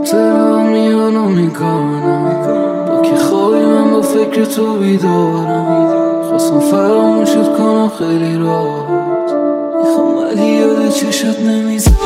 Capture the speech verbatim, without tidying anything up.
خاطرم میانو میکنم با که خوابی من با فکر تو بیدارم. خواستم فراموشت کنم خیلی راحت، میخوام ولی یاد چشات نمیزنم.